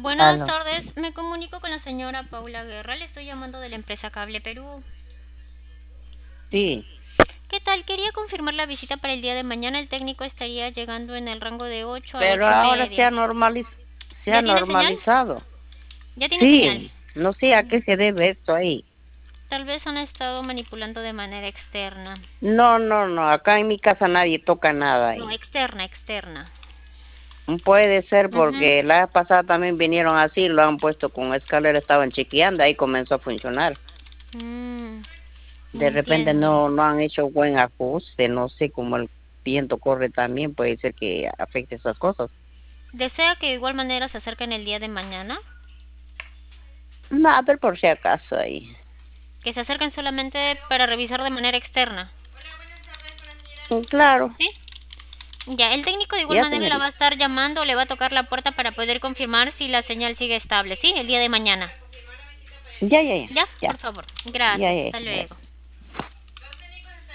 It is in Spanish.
Buenas Aló. tardes, me comunico con la señora Paula Guerra, le estoy llamando de la empresa Cable Perú. Sí, ¿Qué tal? Quería confirmar la visita para el día de mañana. El técnico estaría llegando en el rango de 8 a pero 8 y ahora media. se ha ¿Ya tiene señal? normalizado. ¿Ya tiene señal? Sí, no sé a qué se debe esto ahí. Tal vez han estado manipulando de manera externa. No, no, no, acá en mi casa nadie toca nada No, ahí. externa, externa. Puede ser Ujú. porque la vez pasada también vinieron así, lo han puesto con escalera, estaban chequeando, ahí comenzó a funcionar. Mm, De repente entiendo. no han hecho buen ajuste, no sé cómo el viento corre también, puede ser que afecte esas cosas. ¿Desea que de igual manera se acerquen el día de mañana? No, a ver por si acaso ahí. Que se acerquen solamente para revisar de manera externa. Claro, ¿Sí? Ya, el técnico de igual ya manera la va a señorita. estar llamando o le va a tocar la puerta para poder confirmar si la señal sigue estable, ¿sí? El día de mañana. Ya, ya, ya, Ya, por ya, favor. ya, Gracias, ya, hasta ya. luego.